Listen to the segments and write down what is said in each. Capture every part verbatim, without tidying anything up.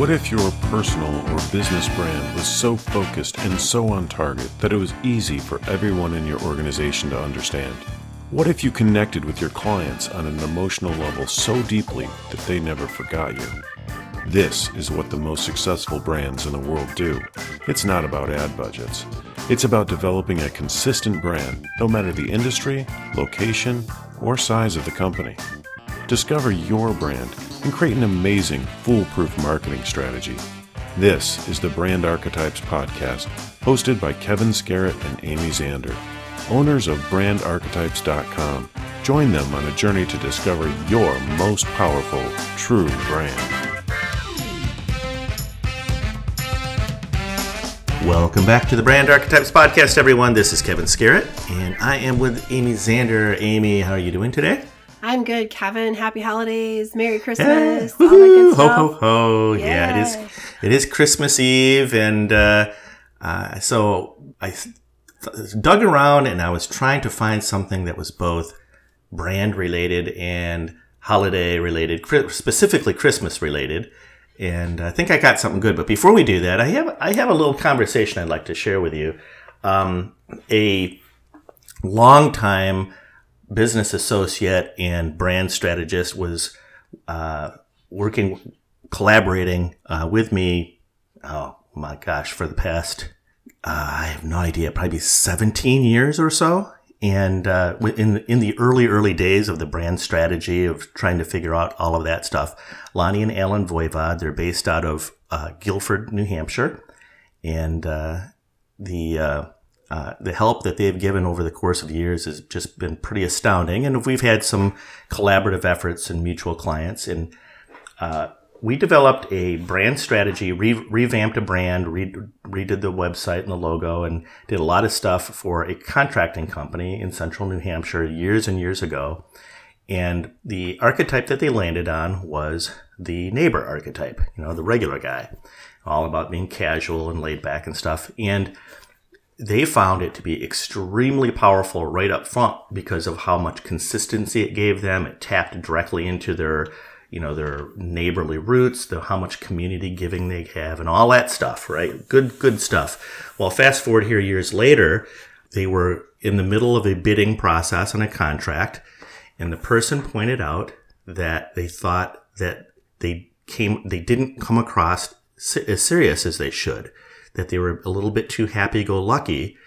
What if your personal or business brand was so focused and so on target that it was easy for everyone in your organization to understand? What if you connected with your clients on an emotional level so deeply that they never forgot you? This is what the most successful brands in the world do. It's not about ad budgets. It's about developing a consistent brand, no matter the industry, location, or size of the company. Discover your brand and create an amazing, foolproof marketing strategy. This is the Brand Archetypes Podcast, hosted by Kevin Scarrett and Amy Zander, owners of brand archetypes dot com. Join them on a journey to discover your most powerful, true brand. Welcome back to the Brand Archetypes Podcast, everyone. This is Kevin Scarrett, and I am with Amy Zander. Amy, how are you doing today? I'm good, Kevin. Happy holidays. Merry Christmas. Yeah. All that good Ho, stuff. ho, ho. Yeah. Yeah, it is It is Christmas Eve, and uh, uh, so I th- dug around, and I was trying to find something that was both brand-related and holiday-related, specifically Christmas-related. And I think I got something good. But before we do that, I have I have a little conversation I'd like to share with you. Um, a longtime business associate and brand strategist was uh, working, collaborating uh, with me, oh my gosh, for the past, uh, I have no idea, probably seventeen years or so. And uh, in in the early, early days of the brand strategy of trying to figure out all of that stuff, Lonnie and Alan Voivod, they're based out of uh, Guilford, New Hampshire. And uh, the uh, uh, the help that they've given over the course of years has just been pretty astounding. And we've had some collaborative efforts and mutual clients. And uh, we developed a brand strategy, re- revamped a brand, re- redid the website and the logo, and did a lot of stuff for a contracting company in central New Hampshire years and years ago. And the archetype that they landed on was the neighbor archetype, you know, the regular guy, all about being casual and laid back and stuff. And they found it to be extremely powerful right up front because of how much consistency it gave them. It tapped directly into their you know, their neighborly roots, the how much community giving they have, and all that stuff, right? Good, good stuff. Well, fast forward here years later, they were in the middle of a bidding process on a contract, and the person pointed out that they thought that they came, they didn't come across as serious as they should, that they were a little bit too happy-go-lucky,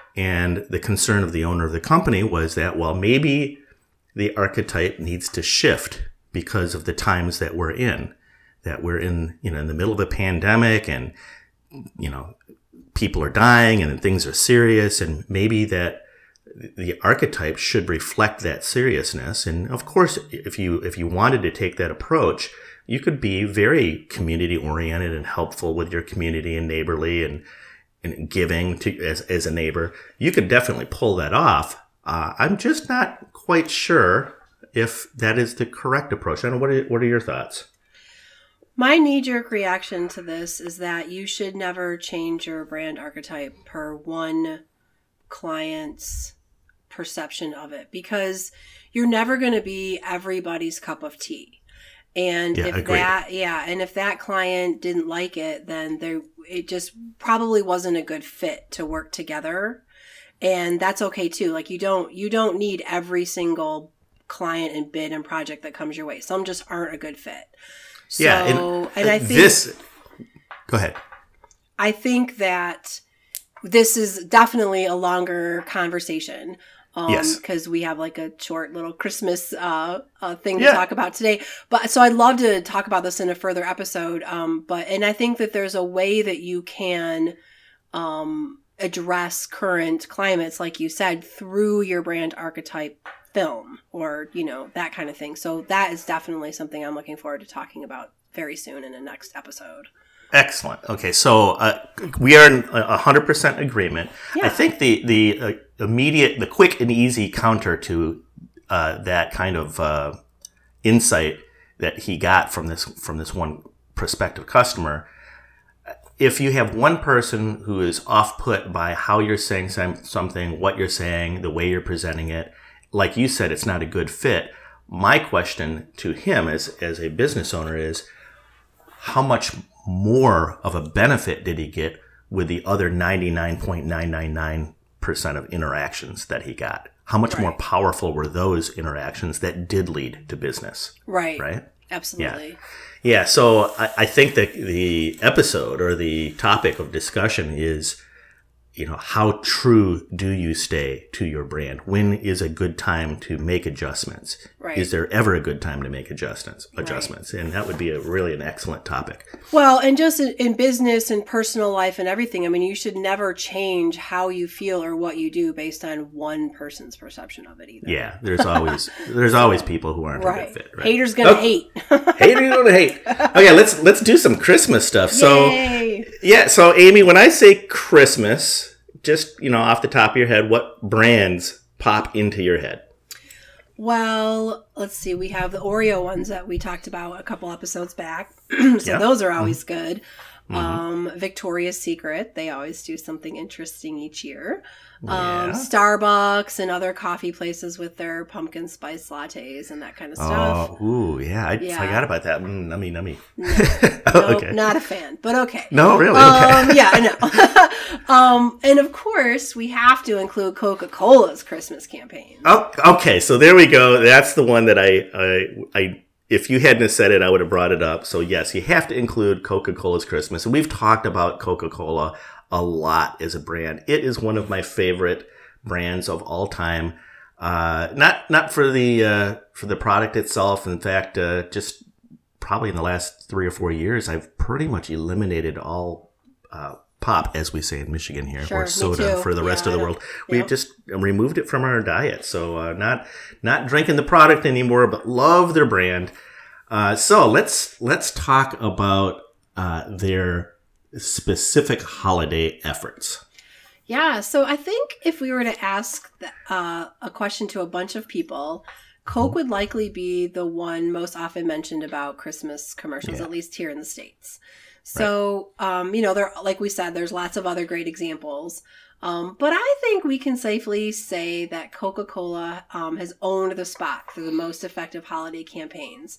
and the concern of the owner of the company was that, well, maybe the archetype needs to shift because of the times that we're in, that we're in, you know, in the middle of a pandemic, and, you know, people are dying and things are serious, and maybe that the archetype should reflect that seriousness. And of course, if you, if you wanted to take that approach, you could be very community oriented and helpful with your community and neighborly and, and giving to as, as a neighbor. You could definitely pull that off. Uh, I'm just not quite sure if that is the correct approach. I don't know, what are, what are your thoughts? My knee-jerk reaction to this is that you should never change your brand archetype per one client's perception of it, because you're never going to be everybody's cup of tea. And yeah, if agreed. that, yeah, and if that client didn't like it, then there, it just probably wasn't a good fit to work together. And that's okay too. Like you don't, you don't need every single client and bid and project that comes your way. Some just aren't a good fit. So, yeah, and, and I think this, go ahead. I think that this is definitely a longer conversation. Um, yes. Because we have like a short little Christmas uh, uh, thing yeah. to talk about today. But so I'd love to talk about this in a further episode. Um, but and I think that there's a way that you can um, address current climates, like you said, through your brand archetype film, or, you know, that kind of thing. So that is definitely something I'm looking forward to talking about very soon in the next episode. Excellent. Okay, so uh, we are in one hundred percent agreement. Yeah. I think the the uh, immediate, the quick and easy counter to uh, that kind of uh, insight that he got from this from this one prospective customer, if you have one person who is off-put by how you're saying something, what you're saying, the way you're presenting it, like you said, it's not a good fit. My question to him as, as a business owner is, how much more of a benefit did he get with the other ninety-nine point nine nine nine percent of interactions that he got? How much Right. more powerful were those interactions that did lead to business? Right. Right? Absolutely. Yeah, so I, I think that the episode or the topic of discussion is, you know, how true do you stay to your brand? When is a good time to make adjustments? Right. Is there ever a good time to make adjustments? Adjustments, and that would be a really an excellent topic. Well, and just in, in business and personal life and everything, I mean, you should never change how you feel or what you do based on one person's perception of it either. Yeah, there's always there's always people who aren't Right. a good fit. Right? Haters gonna Oh, hate. Haters gonna hate. Okay, let's let's do some Christmas stuff. So Yay. yeah, so Amy, when I say Christmas, just you know off the top of your head, what brands pop into your head? Well, let's see. We have the Oreo ones that we talked about a couple episodes back. so Yeah. those are always good. Mm-hmm. Um, Victoria's Secret. They always do something interesting each year. Yeah. Um, Starbucks and other coffee places with their pumpkin spice lattes and that kind of stuff. Oh, ooh, yeah, I Yeah. forgot about that. Mm, nummy, nummy. No, okay. not a fan, but okay. No, really? Okay. Um, yeah, I know. um, and of course, we have to include Coca-Cola's Christmas campaign. Oh, okay, so there we go. That's the one that I, I, I, if you hadn't have said it, I would have brought it up. So yes, you have to include Coca-Cola's Christmas. And we've talked about Coca-Cola a lot as a brand. It is one of my favorite brands of all time. Uh, not, not for the, uh, for the product itself. In fact, uh, just probably in the last three or four years, I've pretty much eliminated all, uh, pop, as we say in Michigan here, Sure, or me soda too. for the Yeah, rest of I the don't- world. We've Yep. just removed it from our diet. So uh, not not drinking the product anymore, but love their brand. Uh, so let's let's talk about uh, their specific holiday efforts. Yeah, so I think if we were to ask the, uh, a question to a bunch of people, Coke would likely be the one most often mentioned about Christmas commercials, Yeah. at least here in the States. So, um, you know, there, like we said, there's lots of other great examples. Um, but I think we can safely say that Coca-Cola um, has owned the spot for the most effective holiday campaigns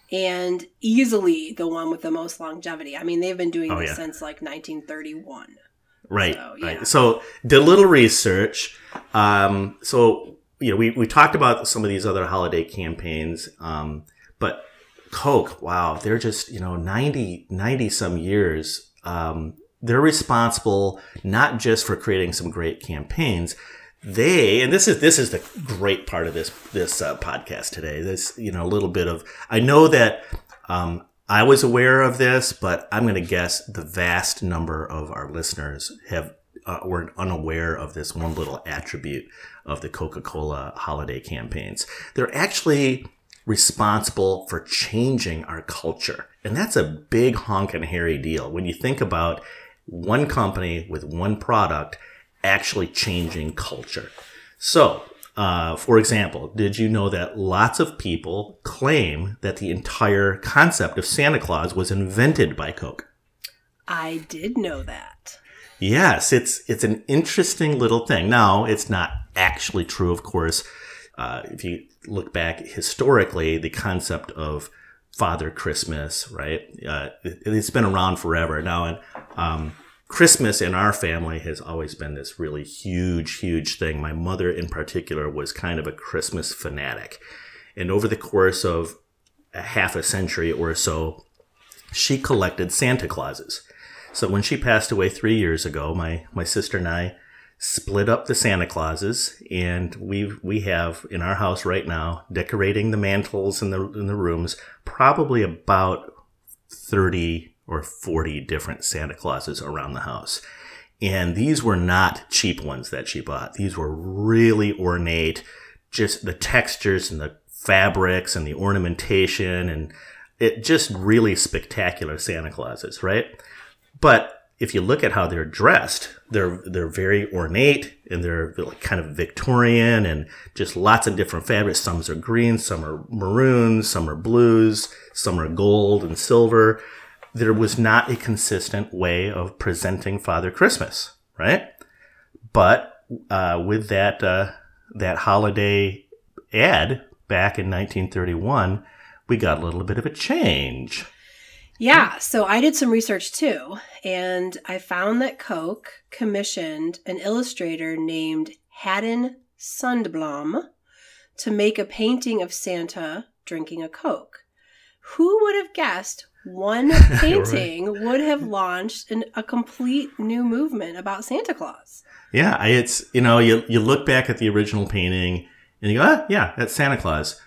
and easily the one with the most longevity. I mean, they've been doing Oh, this yeah. since like nineteen thirty-one. Right, So, yeah. right. So did a little research. Um, so you know, we we talked about some of these other holiday campaigns, um, but Coke, wow, they're just you know ninety, ninety some years. Um, they're responsible not just for creating some great campaigns. They and this is this is the great part of this this uh, podcast today. This you know a little bit of I know that. Um, I was aware of this, but I'm going to guess the vast number of our listeners have uh, were unaware of this one little attribute of the Coca-Cola holiday campaigns. They're actually responsible for changing our culture. And that's a big honkin' hairy deal when you think about one company with one product actually changing culture. So, Uh, for example, did you know that lots of people claim that the entire concept of Santa Claus was invented by Coke? I did know that. Yes, it's it's an interesting little thing. Now, it's not actually true, of course. Uh, if you look back historically, the concept of Father Christmas, right? Uh, it, it's been around forever now, and um, Christmas in our family has always been this really huge, huge thing. My mother in particular was kind of a Christmas fanatic. And over the course of a half a century or so, she collected Santa Clauses. So when she passed away three years ago, my, my sister and I split up the Santa Clauses, and we we have in our house right now, decorating the mantles in the in the rooms, probably about thirty or forty different Santa Clauses around the house. And these were not cheap ones that she bought. These were really ornate, just the textures and the fabrics and the ornamentation, and it just really spectacular Santa Clauses, right? But if you look at how they're dressed, they're they're very ornate, and they're, they're like kind of Victorian, and just lots of different fabrics. Some are green, some are maroon, some are blues, some are gold and silver. There was not a consistent way of presenting Father Christmas, right? But uh, with that uh, that holiday ad back in nineteen thirty-one, we got a little bit of a change. Yeah, so I did some research too, and I found that Coke commissioned an illustrator named Haddon Sundblom to make a painting of Santa drinking a Coke. Who would have guessed one painting right. would have launched an, a complete new movement about Santa Claus? Yeah, I, it's, you know, you, you look back at the original painting and you go, ah, yeah, that's Santa Claus.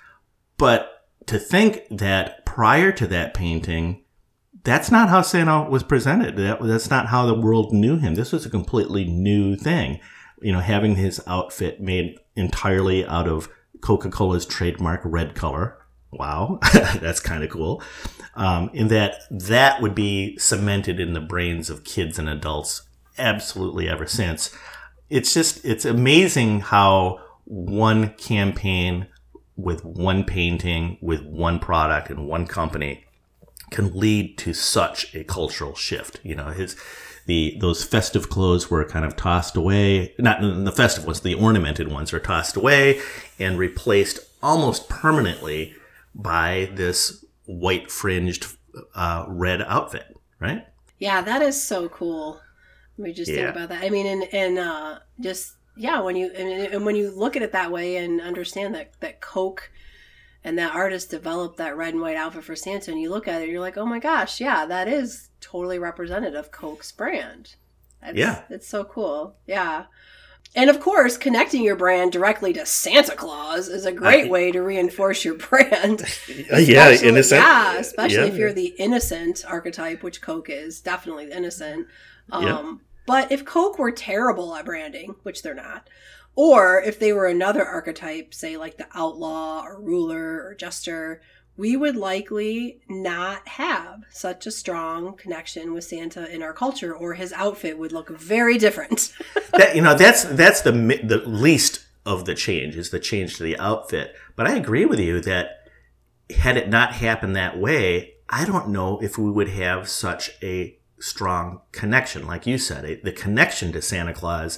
But to think that prior to that painting, that's not how Santa was presented. That, that's not how the world knew him. This was a completely new thing. You know, having his outfit made entirely out of Coca-Cola's trademark red color. Wow, that's kind of cool. Um, in that that would be cemented in the brains of kids and adults absolutely ever since. It's just, it's amazing how one campaign with one painting, with one product and one company can lead to such a cultural shift. You know, his the those festive clothes were kind of tossed away. Not the festive ones, the ornamented ones are tossed away and replaced almost permanently by this white fringed uh, red outfit, right? Yeah, that is so cool. Let me just yeah. think about that. I mean, and and uh, just yeah, when you and, and when you look at it that way and understand that that Coke and that artist developed that red and white outfit for Santa, and you look at it, and you're like, oh my gosh, yeah, that is totally representative of Coke's brand. That's, yeah. It's so cool. Yeah. And of course, connecting your brand directly to Santa Claus is a great I, way to reinforce your brand. Yeah, innocent. Yeah, especially yeah. if you're the innocent archetype, which Coke is, definitely the innocent. Um, yeah. But if Coke were terrible at branding, which they're not, or if they were another archetype, say like the outlaw or ruler or jester, we would likely not have such a strong connection with Santa in our culture, or his outfit would look very different. that, you know, that's that's the the least of the change, is the change to the outfit. But I agree with you that had it not happened that way, I don't know if we would have such a strong connection. Like you said, the connection to Santa Claus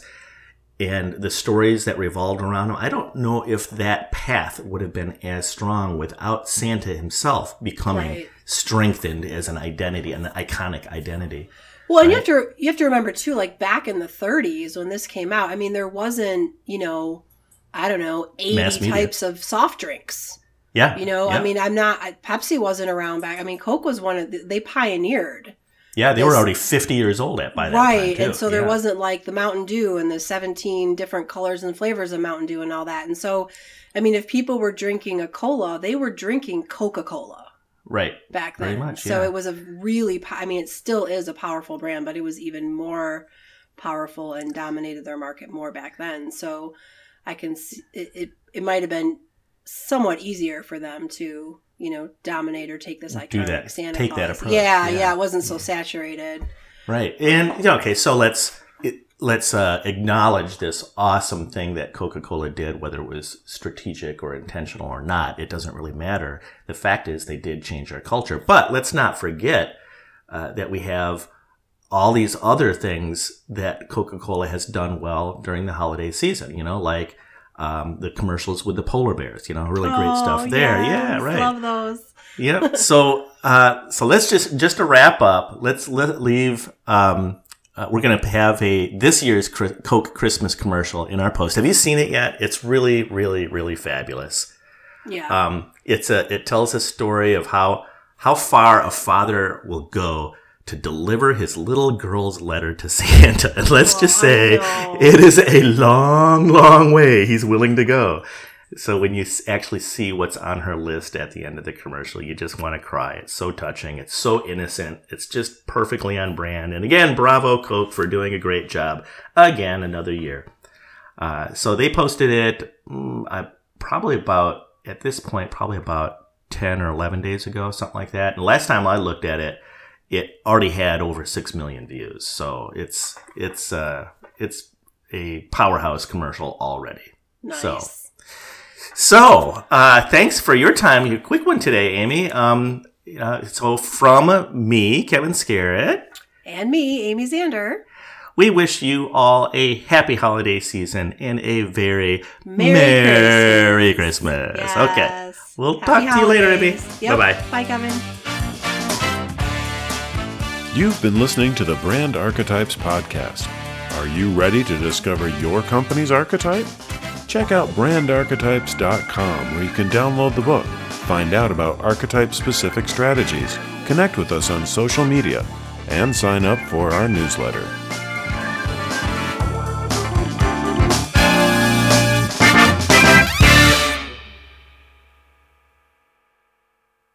and the stories that revolved around him, I don't know if that path would have been as strong without Santa himself becoming right. strengthened as an identity, an iconic identity. Well, and right? you have to you have to remember too, like back in the thirties when this came out, I mean, there wasn't, you know, I don't know, eighty types of soft drinks. Yeah. You know, yeah. I mean, I'm not, Pepsi wasn't around back. I mean, Coke was one of the, they pioneered. Yeah, they this, were already fifty years old at by that right, time, too. And so there yeah. wasn't like the Mountain Dew and the seventeen different colors and flavors of Mountain Dew and all that. And so, I mean, if people were drinking a cola, they were drinking Coca-Cola. Right. Back then. Very much, so yeah. it was a really, I mean, it still is a powerful brand, but it was even more powerful and dominated their market more back then. So I can see it, it, it might have been somewhat easier for them to, you know, dominate or take this iconic Do that. Santa Take Claus. that approach. Yeah, yeah, yeah, it wasn't so saturated. Right. And, yeah, okay, so let's it, let's uh, acknowledge this awesome thing that Coca-Cola did, whether it was strategic or intentional or not. It doesn't really matter. The fact is they did change our culture. But let's not forget uh, that we have all these other things that Coca-Cola has done well during the holiday season, you know, like um, the commercials with the polar bears, you know, really great oh, stuff there. Yes, yeah, right. Love those. Yeah. So, uh, so let's just, just to wrap up, let's let leave, um, uh, we're going to have a, this year's Coke Christmas commercial in our post. Have you seen it yet? It's really, really, really fabulous. Yeah. Um, it's a, it tells a story of how, how far a father will go to deliver his little girl's letter to Santa. And let's oh, just say it is a long, long way he's willing to go. So when you actually see what's on her list at the end of the commercial, you just want to cry. It's so touching. It's so innocent. It's just perfectly on brand. And again, bravo, Coke, for doing a great job. Again, another year. Uh, so they posted it mm, uh, probably about, at this point, probably about ten or eleven days ago, something like that. And last time I looked at it, it already had over six million views. So it's it's uh, it's a powerhouse commercial already. Nice. So. So, uh, thanks for your time. Your quick one today, Amy. Um, uh, so, from me, Kevin Scarrett. And me, Amy Zander. We wish you all a happy holiday season and a very Merry, Merry Christmas. Christmas. Okay. Yes. We'll Happy talk to you later, Amy. Yep. Bye-bye. Bye, Kevin. You've been listening to the Brand Archetypes Podcast. Are you ready to discover your company's archetype? Check out brand archetypes dot com where you can download the book, find out about archetype-specific strategies, connect with us on social media, and sign up for our newsletter.